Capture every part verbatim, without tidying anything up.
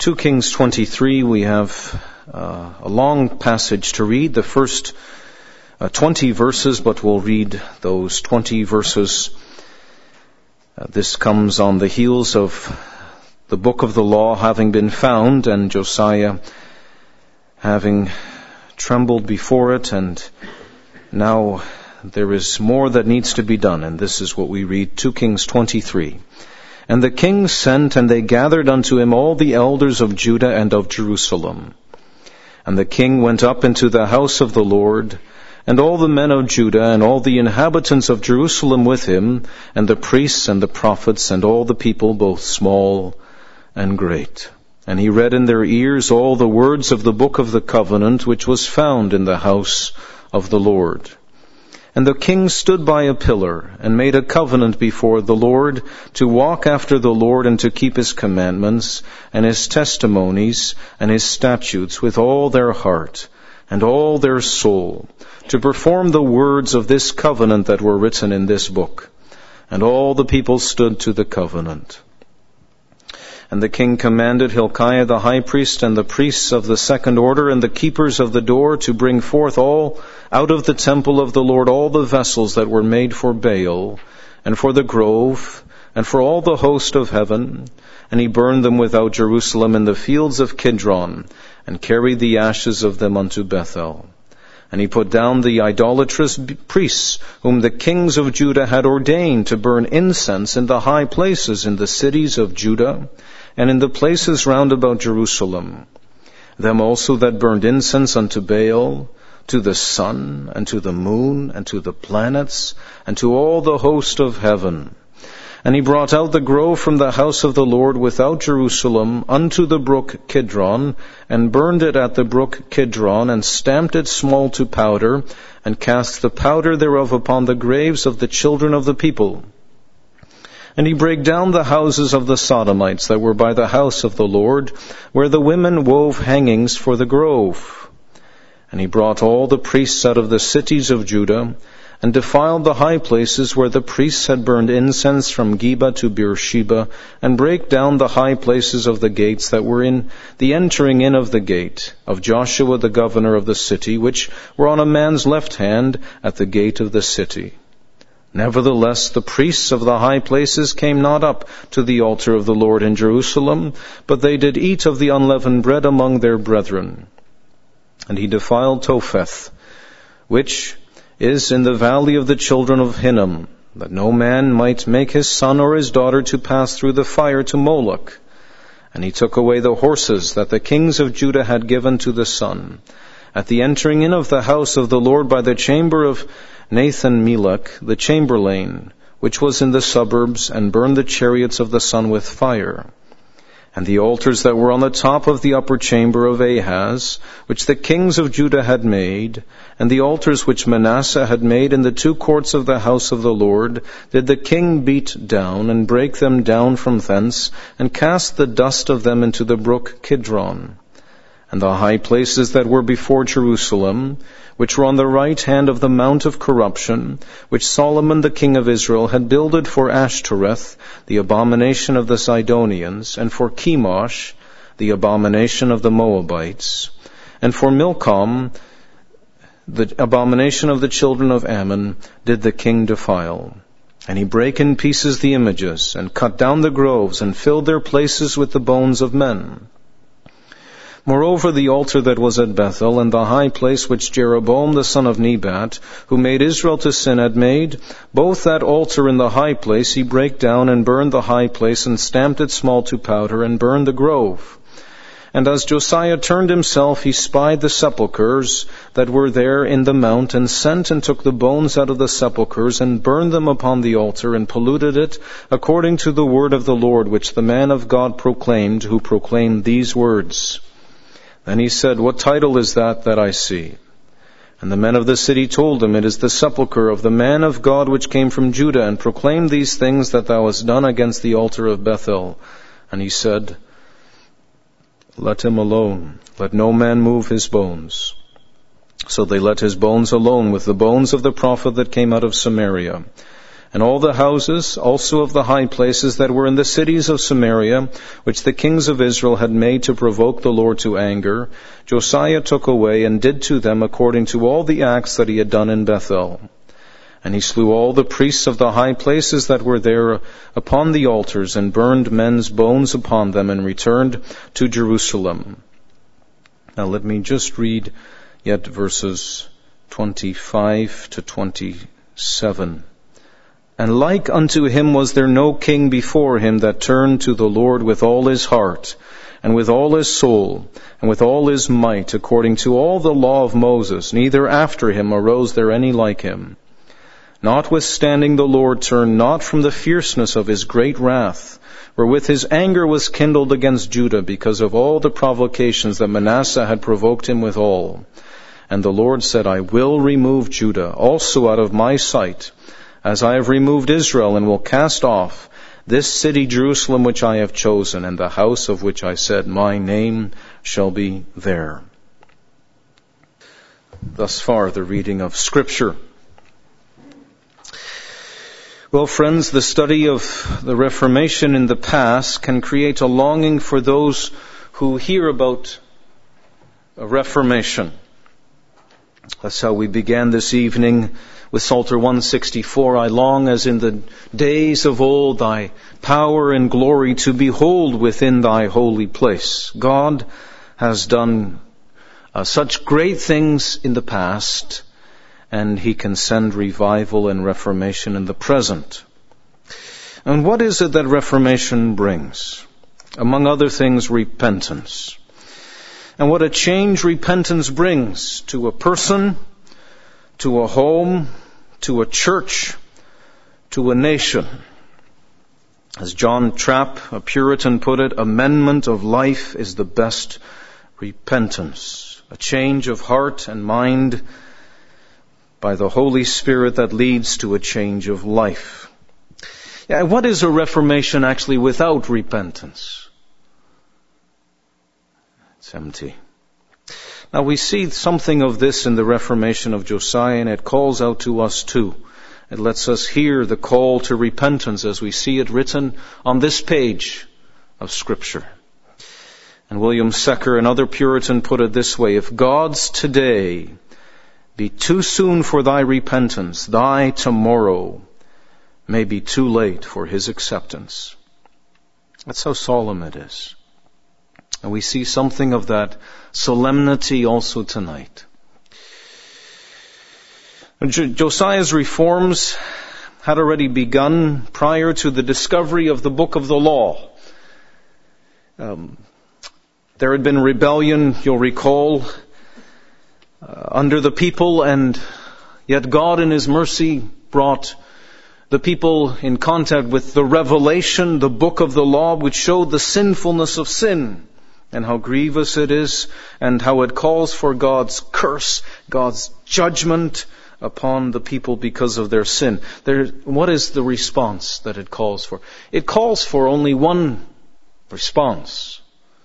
two Kings twenty-three, we have uh, a long passage to read, the first uh, twenty verses, but we'll read those twenty verses. Uh, this comes on the heels of the book of the law having been found and Josiah having trembled before it, and now there is more that needs to be done, and this is what we read, two Kings twenty-three. And the king sent, and they gathered unto him all the elders of Judah and of Jerusalem. And the king went up into the house of the Lord, and all the men of Judah and all the inhabitants of Jerusalem with him, and the priests and the prophets and all the people, both small and great. And he read in their ears all the words of the book of the covenant, which was found in the house of the Lord. And the king stood by a pillar, and made a covenant before the Lord, to walk after the Lord, and to keep his commandments, and his testimonies, and his statutes, with all their heart, and all their soul, to perform the words of this covenant that were written in this book. And all the people stood to the covenant. And the king commanded Hilkiah the high priest, and the priests of the second order, and the keepers of the door, to bring forth all out of the temple of the Lord all the vessels that were made for Baal, and for the grove, and for all the host of heaven. And he burned them without Jerusalem in the fields of Kidron, and carried the ashes of them unto Bethel. And he put down the idolatrous priests, whom the kings of Judah had ordained to burn incense in the high places in the cities of Judah, and in the places round about Jerusalem. Them also that burned incense unto Baal, to the sun, and to the moon, and to the planets, and to all the host of heaven. And he brought out the grove from the house of the Lord without Jerusalem unto the brook Kidron, and burned it at the brook Kidron, and stamped it small to powder, and cast the powder thereof upon the graves of the children of the people. And he brake down the houses of the Sodomites that were by the house of the Lord, where the women wove hangings for the grove. And he brought all the priests out of the cities of Judah, and defiled the high places where the priests had burned incense from Geba to Beersheba, and brake down the high places of the gates that were in the entering in of the gate of Joshua the governor of the city, which were on a man's left hand at the gate of the city. Nevertheless, the priests of the high places came not up to the altar of the Lord in Jerusalem, but they did eat of the unleavened bread among their brethren. And he defiled Topheth, which is in the valley of the children of Hinnom, that no man might make his son or his daughter to pass through the fire to Moloch. And he took away the horses that the kings of Judah had given to the sun, at the entering in of the house of the Lord by the chamber of Nathan-Melech, the chamberlain, which was in the suburbs, and burned the chariots of the sun with fire. And the altars that were on the top of the upper chamber of Ahaz, which the kings of Judah had made, and the altars which Manasseh had made in the two courts of the house of the Lord, did the king beat down, and break them down from thence, and cast the dust of them into the brook Kidron. And the high places that were before Jerusalem, which were on the right hand of the mount of corruption, which Solomon the king of Israel had builded for Ashtoreth, the abomination of the Sidonians, and for Chemosh, the abomination of the Moabites, and for Milcom, the abomination of the children of Ammon, did the king defile. And he brake in pieces the images, and cut down the groves, and filled their places with the bones of men. Moreover, the altar that was at Bethel, and the high place which Jeroboam the son of Nebat, who made Israel to sin, had made, both that altar and the high place he brake down, and burned the high place, and stamped it small to powder, and burned the grove. And as Josiah turned himself, he spied the sepulchres that were there in the mount, and sent and took the bones out of the sepulchres, and burned them upon the altar, and polluted it, according to the word of the Lord, which the man of God proclaimed, who proclaimed these words. Then he said, What title is that that I see? And the men of the city told him, It is the sepulchre of the man of God which came from Judah, and proclaimed these things that thou hast done against the altar of Bethel. And he said, Let him alone, let no man move his bones. So they let his bones alone with the bones of the prophet that came out of Samaria. And all the houses also of the high places that were in the cities of Samaria, which the kings of Israel had made to provoke the Lord to anger, Josiah took away and did to them according to all the acts that he had done in Bethel. And he slew all the priests of the high places that were there upon the altars, and burned men's bones upon them, and returned to Jerusalem. Now let me just read yet verses twenty-five to twenty-seven. And like unto him was there no king before him that turned to the Lord with all his heart, and with all his soul, and with all his might, according to all the law of Moses, neither after him arose there any like him. Notwithstanding the Lord turned not from the fierceness of his great wrath, wherewith his anger was kindled against Judah, because of all the provocations that Manasseh had provoked him withal. And the Lord said, I will remove Judah also out of my sight, as I have removed Israel, and will cast off this city Jerusalem which I have chosen, and the house of which I said, my name shall be there. Thus far the reading of Scripture. Well, friends, the study of the Reformation in the past can create a longing for those who hear about a Reformation. That's how we began this evening with Psalter one sixty-four, I long as in the days of old thy power and glory to behold within thy holy place. God has done uh, such great things in the past, and he can send revival and reformation in the present. And what is it that reformation brings? Among other things, repentance. And what a change repentance brings to a person, to a home, to a church, to a nation. As John Trapp, a Puritan, put it, amendment of life is the best repentance. A change of heart and mind by the Holy Spirit that leads to a change of life. Yeah, what is a reformation actually without repentance? It's empty. Now we see something of this in the Reformation of Josiah, and it calls out to us too. It lets us hear the call to repentance as we see it written on this page of Scripture. And William Secker, another Puritan, put it this way, if God's today be too soon for thy repentance, thy tomorrow may be too late for his acceptance. That's how solemn it is. And we see something of that solemnity also tonight. Josiah's reforms had already begun prior to the discovery of the book of the law. Um, there had been rebellion, you'll recall, uh, under the people, and yet God in His mercy brought the people in contact with the revelation, the book of the law, which showed the sinfulness of sin, and how grievous it is, and how it calls for God's curse, God's judgment upon the people because of their sin. There, what is the response that it calls for? It calls for only one response.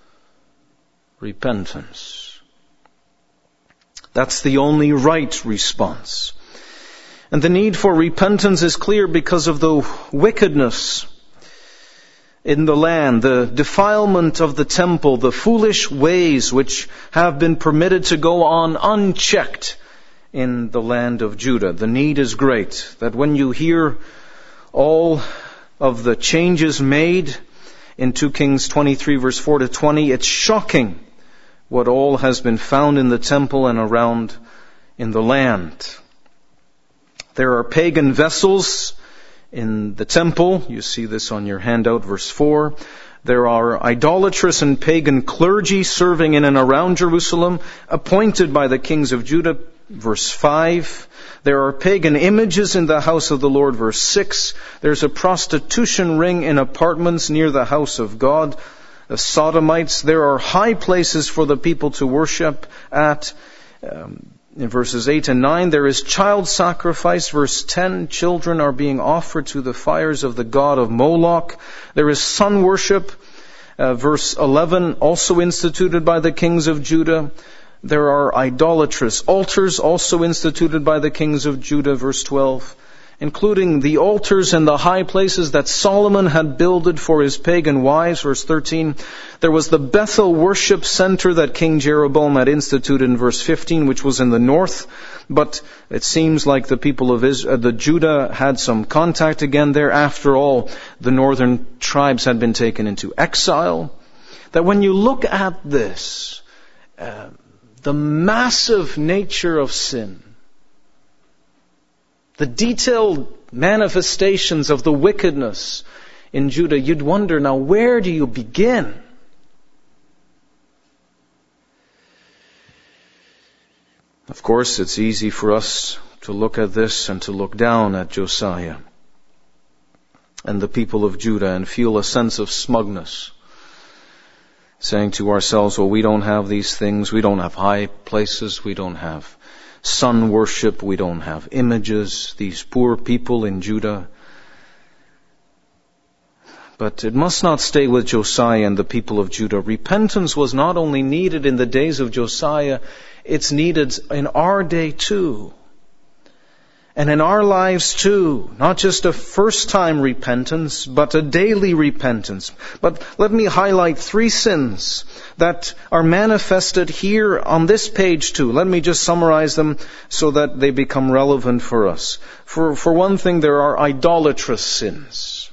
Repentance. That's the only right response. And the need for repentance is clear because of the wickedness in the land, the defilement of the temple, the foolish ways which have been permitted to go on unchecked in the land of Judah. The need is great that when you hear all of the changes made in Second Kings twenty-three verse four to twenty, it's shocking what all has been found in the temple and around in the land. There are pagan vessels in the temple. You see this on your handout, verse four. There are idolatrous and pagan clergy serving in and around Jerusalem, appointed by the kings of Judah, verse five. There are pagan images in the house of the Lord, verse six. There's a prostitution ring in apartments near the house of God, the Sodomites. There are high places for the people to worship at. Um, In verses eight and nine, there is child sacrifice. Verse ten, children are being offered to the fires of the god of Moloch. There is sun worship. Uh, verse eleven, also instituted by the kings of Judah. There are idolatrous altars, also instituted by the kings of Judah. Verse twelve. including the altars and the high places that Solomon had builded for his pagan wives. Verse thirteen, there was the Bethel worship center that King Jeroboam had instituted in verse fifteen, which was in the north. But it seems like the people of Israel, the Judah had some contact again there. After all, the northern tribes had been taken into exile. That when you look at this, uh, the massive nature of sin, the detailed manifestations of the wickedness in Judah, you'd wonder, now where do you begin? Of course, it's easy for us to look at this and to look down at Josiah and the people of Judah and feel a sense of smugness, saying to ourselves, well, we don't have these things, we don't have high places, we don't have sun worship, we don't have images, these poor people in Judah. But it must not stay with Josiah and the people of Judah. Repentance was not only needed in the days of Josiah, it's needed in our day too. And in our lives too. Not just a first-time repentance, but a daily repentance. But let me highlight three sins that are manifested here on this page too. Let me just summarize them so that they become relevant for us. For, for one thing, there are idolatrous sins.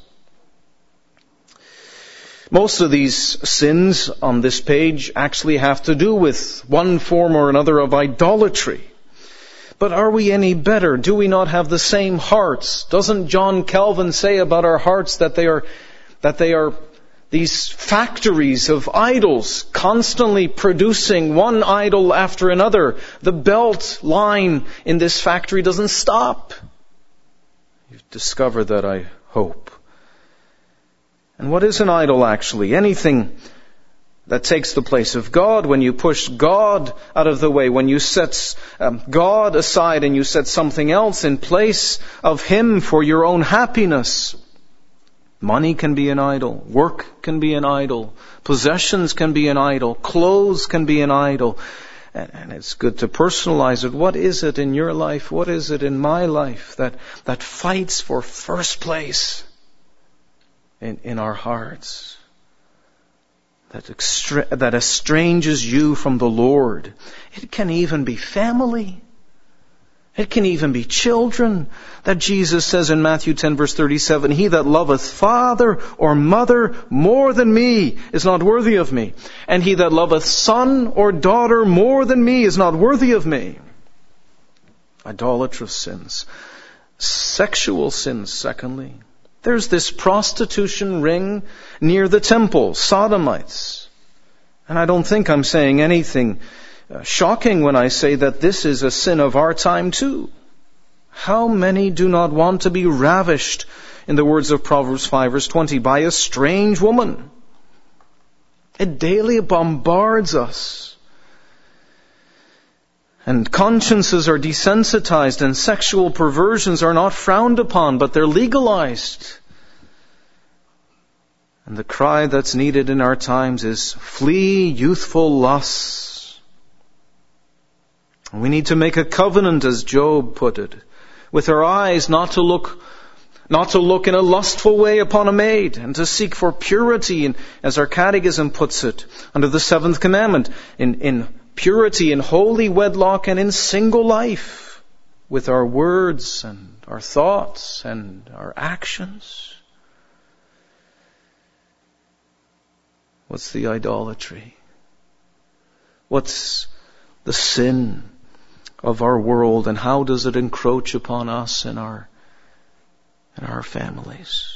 Most of these sins on this page actually have to do with one form or another of idolatry. But are we any better? Do we not have the same hearts? Doesn't John Calvin say about our hearts that they are, that they are these factories of idols, constantly producing one idol after another? The belt line in this factory doesn't stop. You've discovered that, I hope. And what is an idol actually? Anything that takes the place of God. When you push God out of the way, when you set um, God aside and you set something else in place of Him for your own happiness. Money can be an idol. Work can be an idol. Possessions can be an idol. Clothes can be an idol. And, and it's good to personalize it. What is it in your life? What is it in my life that, that fights for first place in, in our hearts? That, extra- that estranges you from the Lord. It can even be family. It can even be children. That Jesus says in Matthew ten verse thirty-seven, he that loveth father or mother more than me is not worthy of me. And he that loveth son or daughter more than me is not worthy of me. Idolatrous sins. Sexual sins, secondly. There's this prostitution ring near the temple, sodomites. And I don't think I'm saying anything uh, shocking when I say that this is a sin of our time too. How many do not want to be ravished, in the words of Proverbs five verse twenty, by a strange woman? It daily bombards us. And consciences are desensitized and sexual perversions are not frowned upon, but they're legalized. And the cry that's needed in our times is, flee youthful lusts. And we need to make a covenant, as Job put it, with our eyes not to look, not to look in a lustful way upon a maid, and to seek for purity, and as our catechism puts it, under the seventh commandment, in, in purity in holy wedlock and in single life, with our words and our thoughts and our actions. What's the idolatry? What's the sin of our world, and how does it encroach upon us and our, and our families?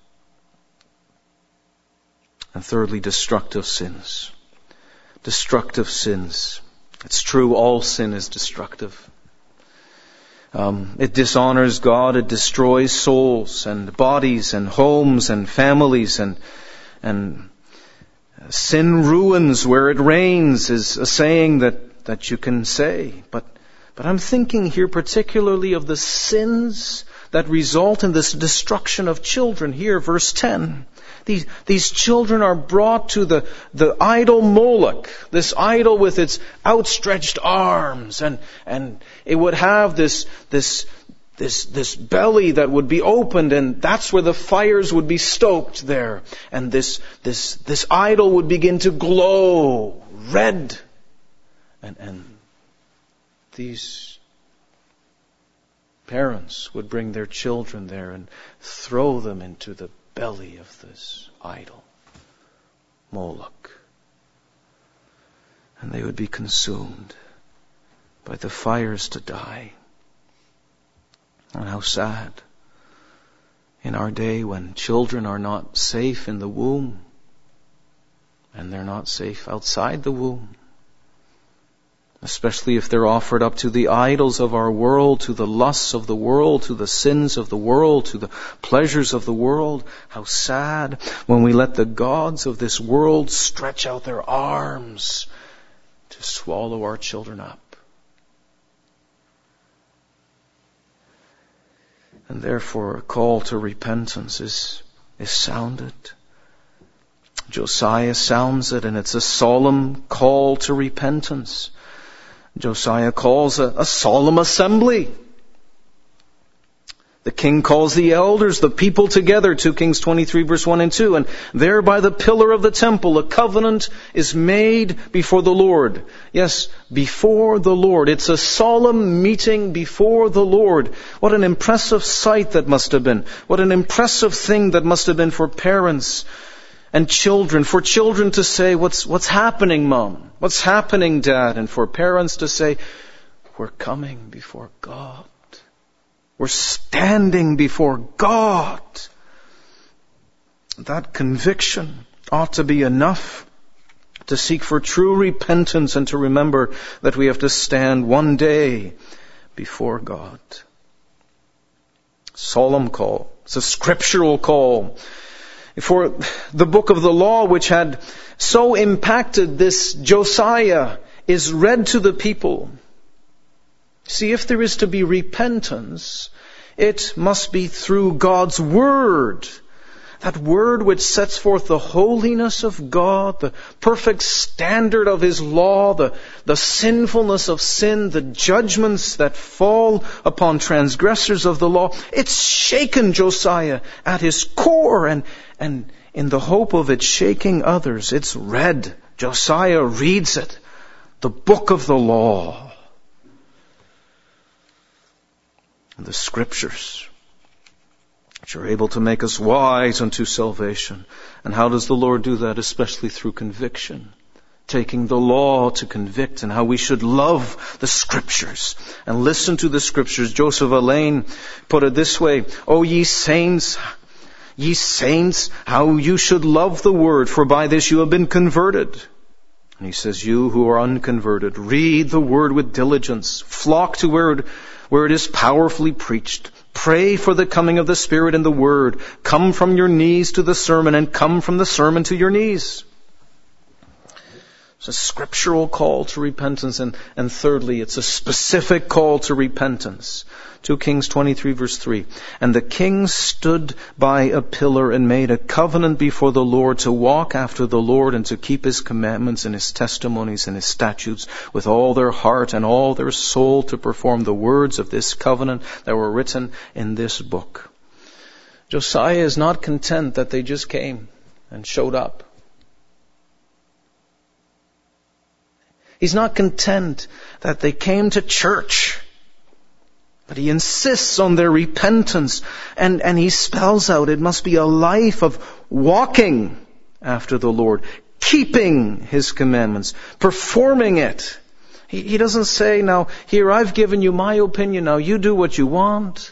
And thirdly, destructive sins. Destructive sins. It's true, all sin is destructive. Um, it dishonors God, it destroys souls and bodies and homes and families, and and sin ruins where it rains is a saying that, that you can say. But but I'm thinking here particularly of the sins that result in this destruction of children. Here, verse ten. These, these children are brought to the, the idol Moloch, this idol with its outstretched arms, and, and it would have this, this This, this belly that would be opened, and that's where the fires would be stoked there. And this, this, this idol would begin to glow red. And, and these parents would bring their children there and throw them into the belly of this idol, Moloch. And they would be consumed by the fires to die. And how sad in our day when children are not safe in the womb and they're not safe outside the womb. Especially if they're offered up to the idols of our world, to the lusts of the world, to the sins of the world, to the pleasures of the world. How sad when we let the gods of this world stretch out their arms to swallow our children up. And therefore a call to repentance is, is sounded. Josiah sounds it, and it's a solemn call to repentance. Josiah calls a, a solemn assembly. The king calls the elders, the people together, two Kings twenty-three verse one and two. And there by the pillar of the temple, a covenant is made before the Lord. Yes, before the Lord. It's a solemn meeting before the Lord. What an impressive sight that must have been. What an impressive thing that must have been for parents and children. For children to say, what's, what's happening, Mom? What's happening, Dad? And for parents to say, we're coming before God. We're standing before God. That conviction ought to be enough to seek for true repentance and to remember that we have to stand one day before God. Solemn call. It's a scriptural call. For the book of the law, which had so impacted this Josiah, is read to the people. See, if there is to be repentance, it must be through God's Word. That Word which sets forth the holiness of God, the perfect standard of His law, the, the sinfulness of sin, the judgments that fall upon transgressors of the law. It's shaken Josiah at his core, and, and in the hope of it shaking others, it's read. Josiah reads it, the book of the law. The Scriptures, which are able to make us wise unto salvation. And how does the Lord do that? Especially through conviction. Taking the law to convict, and how we should love the Scriptures and listen to the Scriptures. Joseph Alain put it this way, O ye saints, ye saints, how you should love the Word, for by this you have been converted. And he says, you who are unconverted, read the Word with diligence, flock to where it where it is powerfully preached. Pray for the coming of the Spirit and the Word. Come from your knees to the sermon, and come from the sermon to your knees. It's a scriptural call to repentance. And, and thirdly, it's a specific call to repentance. two Kings twenty-three verse three. And the king stood by a pillar and made a covenant before the Lord to walk after the Lord and to keep His commandments and His testimonies and His statutes with all their heart and all their soul, to perform the words of this covenant that were written in this book. Josiah is not content that they just came and showed up. He's not content that they came to church. But he insists on their repentance, and, and he spells out it must be a life of walking after the Lord, keeping His commandments, performing it. He, he doesn't say, now, here, I've given you my opinion, now you do what you want.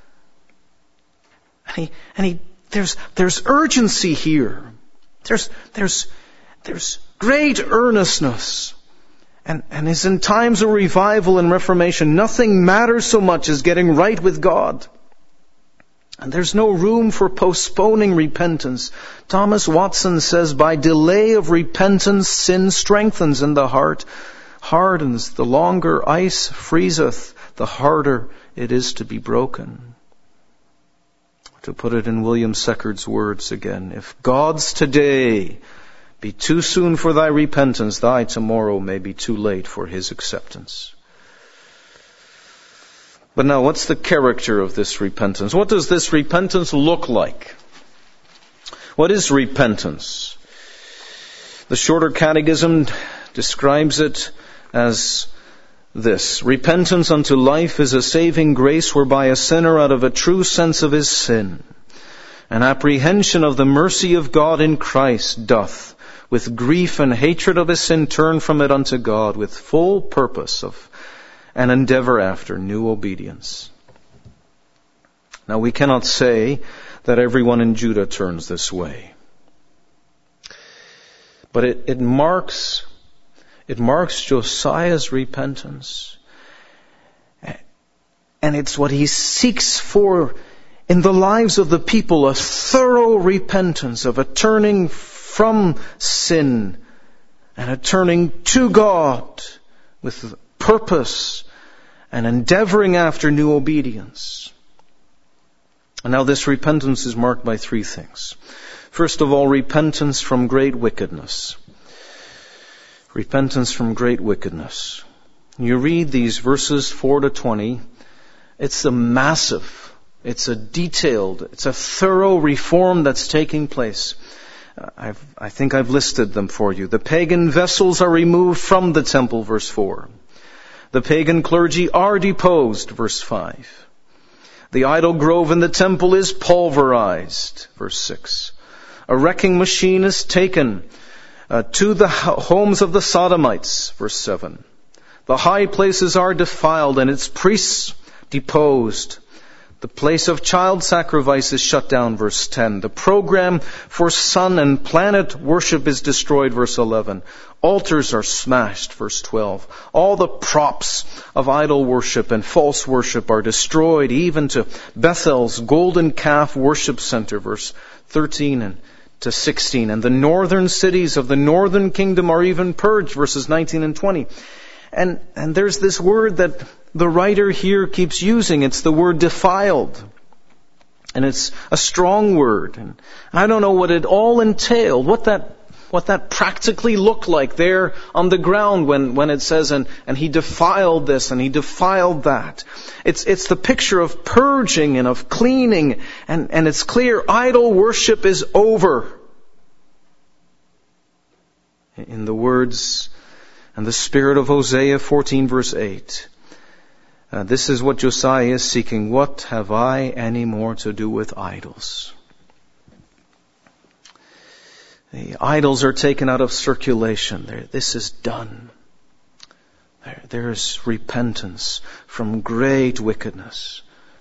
And he, and he, there's, there's urgency here. There's, there's, there's great earnestness. And, and as in times of revival and reformation, nothing matters so much as getting right with God. And there's no room for postponing repentance. Thomas Watson says, by delay of repentance, sin strengthens in the heart, hardens. The longer ice freezeth, the harder it is to be broken. To put it in William Seckard's words again, if God's today be too soon for thy repentance, thy tomorrow may be too late for His acceptance. But now, what's the character of this repentance? What does this repentance look like? What is repentance? The Shorter Catechism describes it as this: repentance unto life is a saving grace whereby a sinner out of a true sense of his sin, an apprehension of the mercy of God in Christ, doth with grief and hatred of his sin turn from it unto God, with full purpose of an endeavor after new obedience. Now, we cannot say that everyone in Judah turns this way, but it, it marks it marks Josiah's repentance, and it's what he seeks for in the lives of the people: a thorough repentance, of a turning from sin and a turning to God with purpose and endeavoring after new obedience. And now this repentance is marked by three things. First of all, repentance from great wickedness. Repentance from great wickedness. You read these verses four to twenty, it's a massive, it's a detailed, it's a thorough reform that's taking place. I've, I think I've listed them for you. The pagan vessels are removed from the temple, verse four. The pagan clergy are deposed, verse five. The idol grove in the temple is pulverized, verse six. A wrecking machine is taken uh, to the homes of the Sodomites, verse seven. The high places are defiled and its priests deposed. The place of child sacrifice is shut down, verse ten. The program for sun and planet worship is destroyed, verse eleven. Altars are smashed, verse twelve. All the props of idol worship and false worship are destroyed, even to Bethel's golden calf worship center, verse thirteen and to sixteen. And the northern cities of the northern kingdom are even purged, verses nineteen and twenty. And, and there's this word that the writer here keeps using. It's the word defiled. And it's a strong word. And I don't know what it all entailed, what that, what that practically looked like there on the ground when, when it says, and, and he defiled this and he defiled that. It's, it's the picture of purging and of cleaning. And, and it's clear idol worship is over. In the words and the spirit of Hosea fourteen verse eight. Uh, this is what Josiah is seeking. What have I any more to do with idols? The idols are taken out of circulation. There, this is done. There, there is repentance from great wickedness.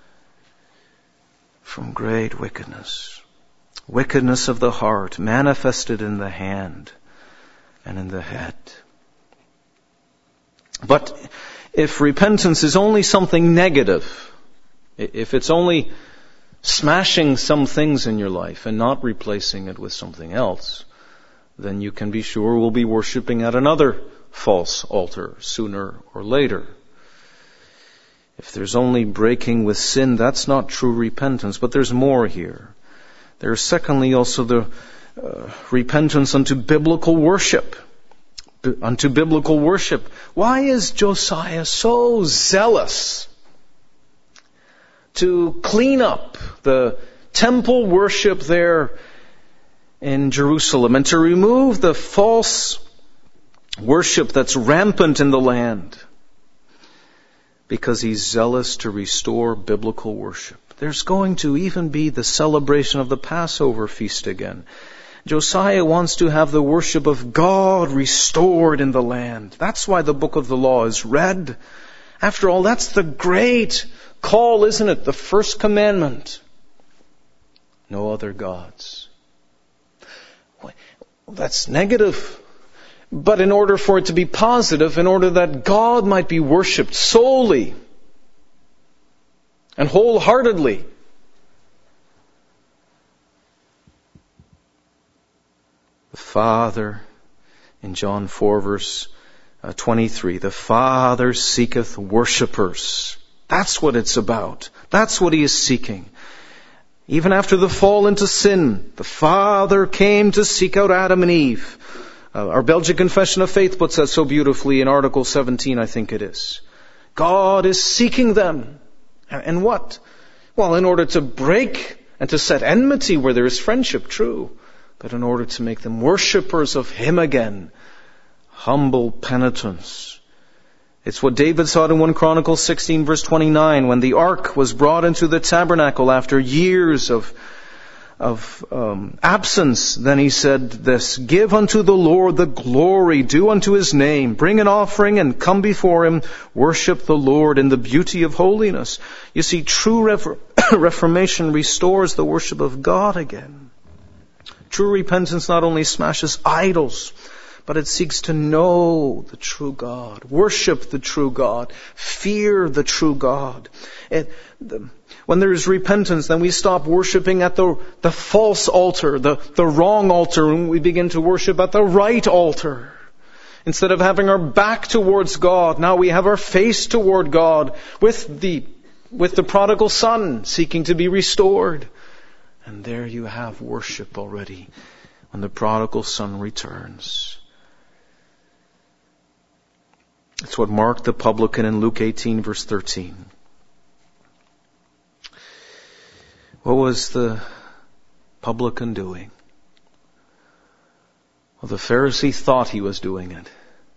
From great wickedness. Wickedness of the heart manifested in the hand and in the head. But if repentance is only something negative, if it's only smashing some things in your life and not replacing it with something else, then you can be sure we'll be worshiping at another false altar sooner or later. If there's only breaking with sin, that's not true repentance. But there's more here. There's secondly also the uh, repentance unto biblical worship. Unto biblical worship. Why is Josiah so zealous to clean up the temple worship there in Jerusalem and to remove the false worship that's rampant in the land? Because he's zealous to restore biblical worship. There's going to even be the celebration of the Passover feast again. Josiah wants to have the worship of God restored in the land. That's why the book of the law is read. After all, that's the great call, isn't it? The first commandment. No other gods. That's negative. But in order for it to be positive, in order that God might be worshipped solely and wholeheartedly, the Father, in John four verse twenty-three, the Father seeketh worshipers. That's what it's about. That's what he is seeking. Even after the fall into sin, the Father came to seek out Adam and Eve. Uh, our Belgian Confession of Faith puts that so beautifully in Article seventeen, I think it is. God is seeking them. And what? Well, in order to break and to set enmity where there is friendship, true, but in order to make them worshippers of Him again. Humble penitence. It's what David saw in First Chronicles sixteen verse twenty-nine when the ark was brought into the tabernacle after years of of um, absence. Then he said this, "Give unto the Lord the glory, due unto His name. Bring an offering and come before Him. Worship the Lord in the beauty of holiness." You see, true refor- reformation restores the worship of God again. True repentance not only smashes idols, but it seeks to know the true God, worship the true God, fear the true God. It, the, when there is repentance, then we stop worshiping at the, the false altar, the, the wrong altar, and we begin to worship at the right altar. Instead of having our back towards God, now we have our face toward God with the, with the prodigal son seeking to be restored. And there you have worship already when the prodigal son returns. It's what marked the publican in Luke eighteen verse thirteen. What was the publican doing? Well, the Pharisee thought he was doing it.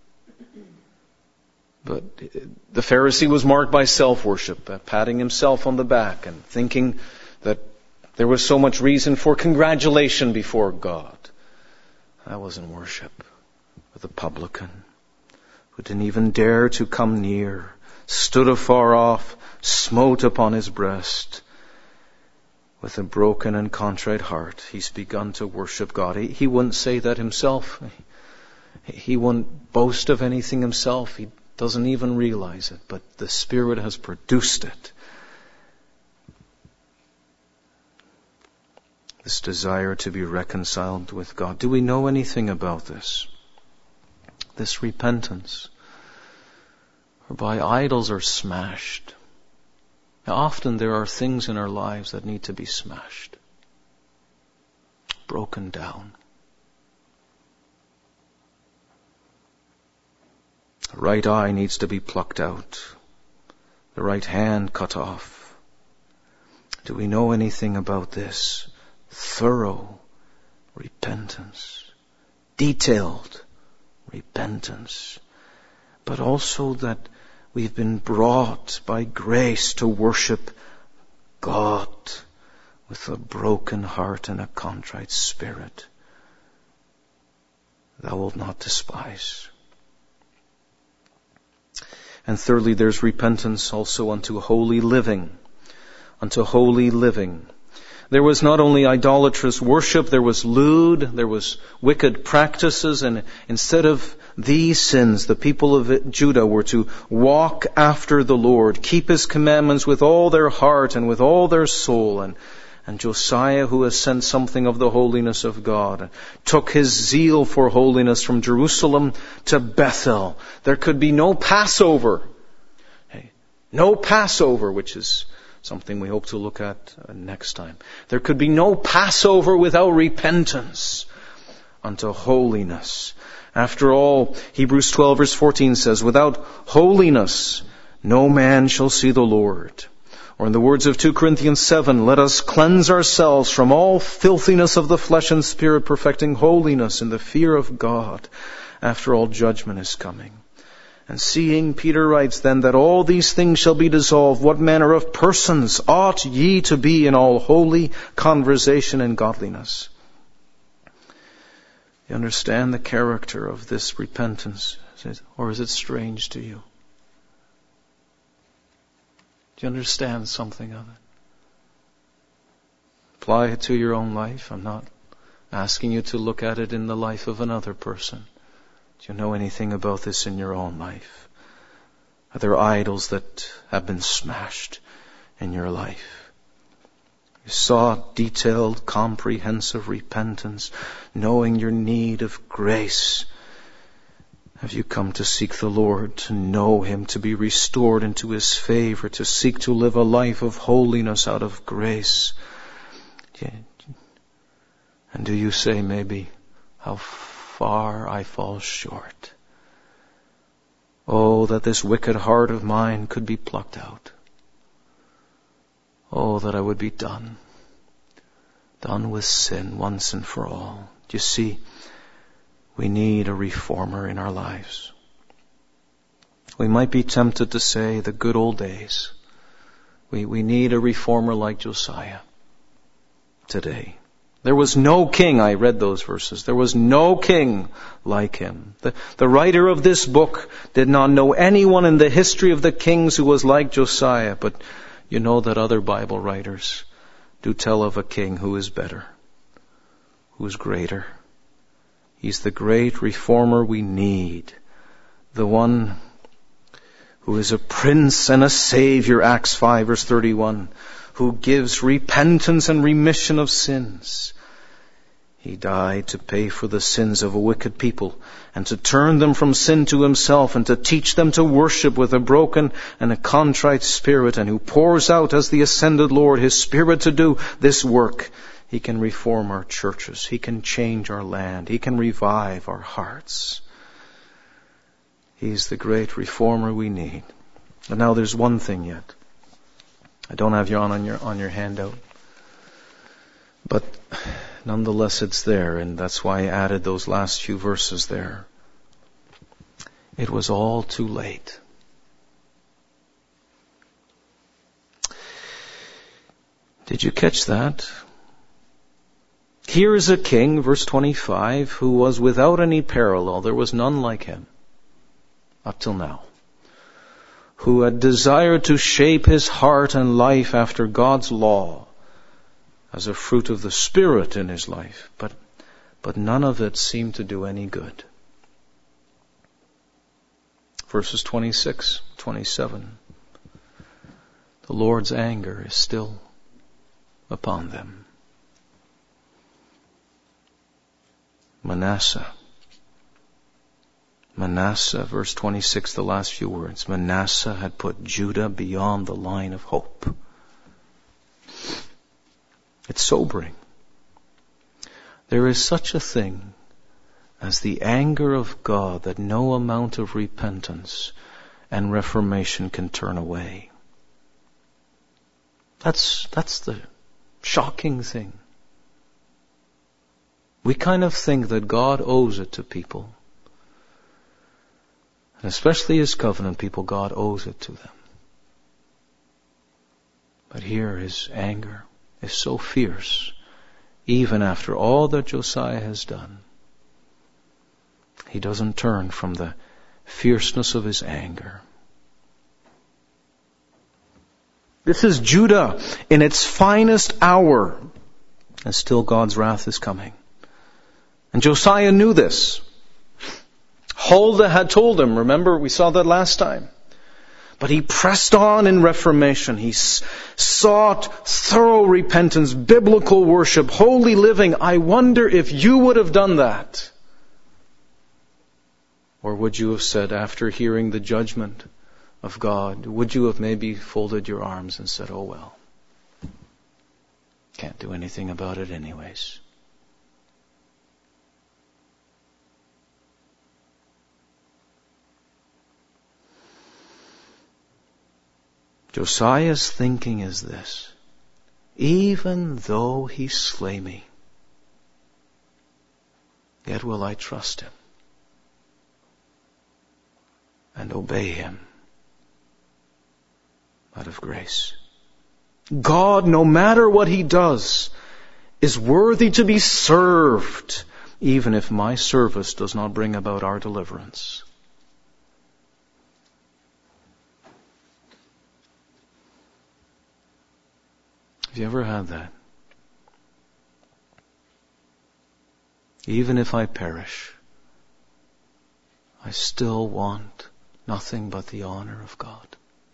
But the Pharisee was marked by self-worship, patting himself on the back and thinking that there was so much reason for congratulation before God. That wasn't worship. But the publican, who didn't even dare to come near, stood afar off, smote upon his breast. With a broken and contrite heart, he's begun to worship God. He, he wouldn't say that himself. He, he wouldn't boast of anything himself. He doesn't even realize it, but the Spirit has produced it. This desire to be reconciled with God. Do we know anything about this? This repentance, whereby idols are smashed. Now, often there are things in our lives that need to be smashed, broken down. The right eye needs to be plucked out, the right hand cut off. Do we know anything about this? Thorough repentance, detailed repentance, but also that we've been brought by grace to worship God with a broken heart and a contrite spirit. Thou wilt not despise. And thirdly, there's repentance also unto holy living. Unto holy living. There was not only idolatrous worship, there was lewd, there was wicked practices, and instead of these sins, the people of Judah were to walk after the Lord, keep His commandments with all their heart and with all their soul. And, and Josiah, who has sent something of the holiness of God, took his zeal for holiness from Jerusalem to Bethel. There could be no Passover. Hey, no Passover, which is something we hope to look at uh, next time. There could be no Passover without repentance unto holiness. After all, Hebrews twelve verse fourteen says, without holiness no man shall see the Lord. Or in the words of Second Corinthians seven, let us cleanse ourselves from all filthiness of the flesh and spirit, perfecting holiness in the fear of God. After all, judgment is coming. And seeing, Peter writes then, that all these things shall be dissolved, what manner of persons ought ye to be in all holy conversation and godliness? You understand the character of this repentance, or is it strange to you? Do you understand something of it? Apply it to your own life. I'm not asking you to look at it in the life of another person. Do you know anything about this in your own life? Are there idols that have been smashed in your life? You sought detailed, comprehensive repentance, knowing your need of grace. Have you come to seek the Lord, to know Him, to be restored into His favor, to seek to live a life of holiness out of grace? And do you say maybe, how far I fall short. Oh, that this wicked heart of mine could be plucked out. Oh, that I would be done. Done with sin once and for all. Do you see? We need a reformer in our lives. We might be tempted to say the good old days. We, we need a reformer like Josiah today. There was no king, I read those verses, there was no king like him. The, the writer of this book did not know anyone in the history of the kings who was like Josiah, but you know that other Bible writers do tell of a king who is better, who is greater. He's the great reformer we need, the one who is a prince and a savior, Acts five verse thirty-one, who gives repentance and remission of sins. He died to pay for the sins of a wicked people and to turn them from sin to himself and to teach them to worship with a broken and a contrite spirit, and who pours out as the ascended Lord his Spirit to do this work. He can reform our churches. He can change our land. He can revive our hearts. He's the great reformer we need. And now there's one thing yet. I don't have you on, on your on your handout. But nonetheless it's there, and that's why I added those last few verses there. It was all too late. Did you catch that? Here is a king, verse twenty-five, who was without any parallel. There was none like him up till now. Who had desired to shape his heart and life after God's law as a fruit of the Spirit in his life. But, but none of it seemed to do any good. Verses twenty-six, twenty-seven. The Lord's anger is still upon them. Manasseh. Manasseh, verse twenty-six, the last few words. Manasseh had put Judah beyond the line of hope. It's sobering. There is such a thing as the anger of God that no amount of repentance and reformation can turn away. That's, that's the shocking thing. We kind of think that God owes it to people. And especially his covenant people, God owes it to them. But here his anger is so fierce, even after all that Josiah has done. He doesn't turn from the fierceness of his anger. This is Judah in its finest hour, and still God's wrath is coming. And Josiah knew this. Huldah had told him, remember, we saw that last time. But he pressed on in reformation. He s- sought thorough repentance, biblical worship, holy living. I wonder if you would have done that. Or would you have said, after hearing the judgment of God, would you have maybe folded your arms and said, oh well, can't do anything about it anyways. Josiah's thinking is this: even though he slay me, yet will I trust him and obey him out of grace. God, no matter what he does, is worthy to be served, even if my service does not bring about our deliverance. Have you ever had that? Even if I perish, I still want nothing but the honor of God.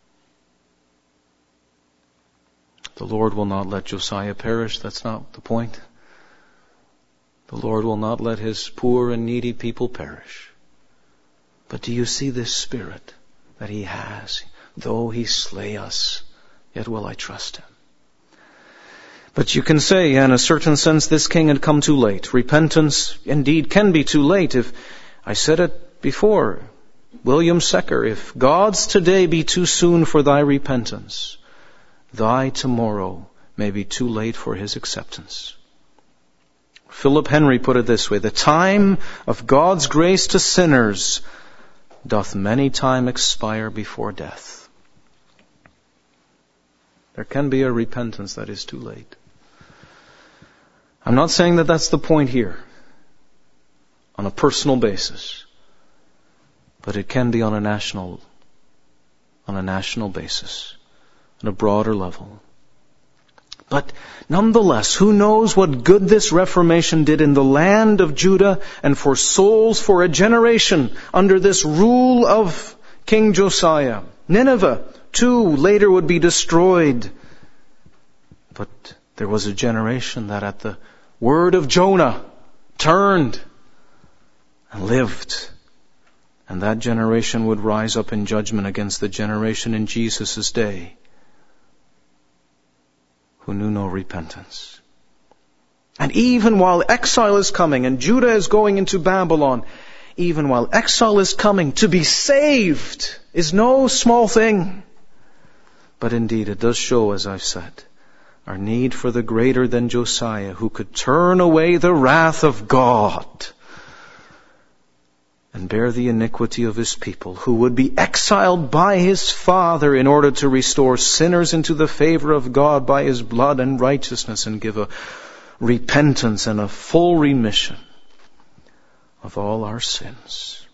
The Lord will not let Josiah perish. That's not the point. The Lord will not let his poor and needy people perish. But do you see this spirit that he has? Though he slay us, yet will I trust him. But you can say, in a certain sense, this king had come too late. Repentance indeed can be too late. If I said it before, William Secker, if God's today be too soon for thy repentance, thy tomorrow may be too late for his acceptance. Philip Henry put it this way: the time of God's grace to sinners doth many time expire before death. There can be a repentance that is too late. I'm not saying that that's the point here on a personal basis, but it can be on a national, on a national basis, on a broader level. But nonetheless, who knows what good this Reformation did in the land of Judah and for souls for a generation under this rule of King Josiah. Nineveh, too, later would be destroyed. But there was a generation that at the word of Jonah turned and lived. And that generation would rise up in judgment against the generation in Jesus' day who knew no repentance. And even while exile is coming and Judah is going into Babylon, even while exile is coming, to be saved is no small thing. But indeed, it does show, as I've said, our need for the greater than Josiah, who could turn away the wrath of God and bear the iniquity of his people, who would be exiled by his Father in order to restore sinners into the favor of God by his blood and righteousness, and give a repentance and a full remission of all our sins.